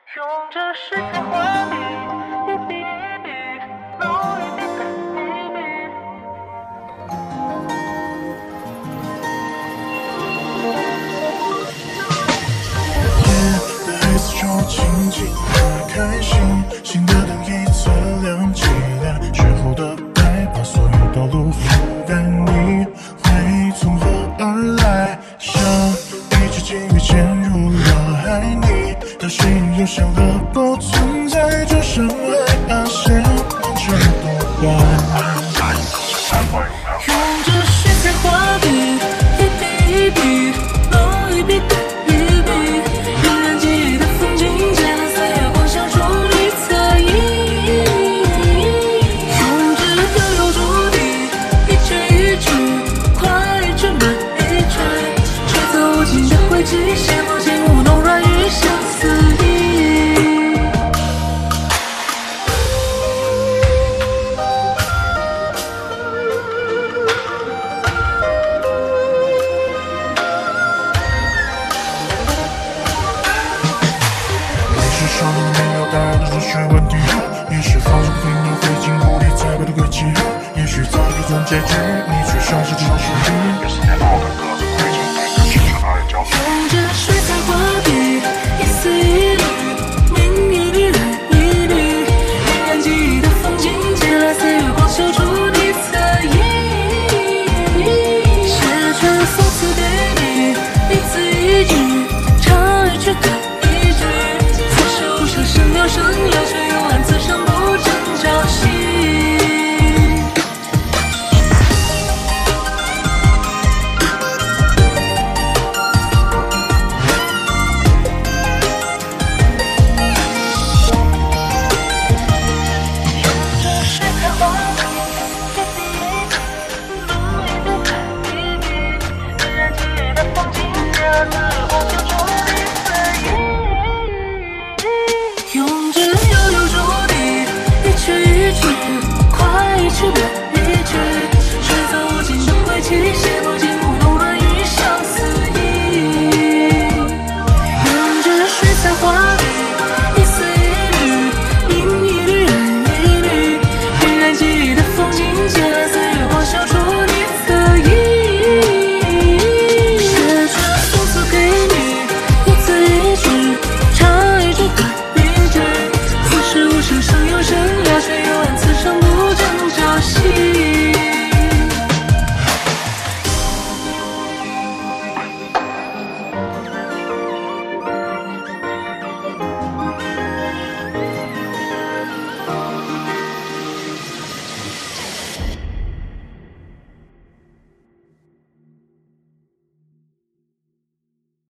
用这时间换你一笔一笔，路一笔再一笔。 夜的黑色中静静的开心，新的灯一侧亮起来，雪后的白把所有道路覆盖，你会从何而来？像一只鲸鱼潜入了海，你的身影又像了不存在，这深海岸线完成多半。 用这时间换笔，一笔一笔，路一笔再一笔，荏苒记忆的风景间，岁月光像逐笔彩印。用这悠悠注定，一句一句，快一句慢一句，吹走无尽的轨迹，写不尽舞弄软语相思意。 说没有答案的数学问题，也许放纵不停的飞进无力踩过的轨迹，也许早有种结局，你却像是只属于。 用这时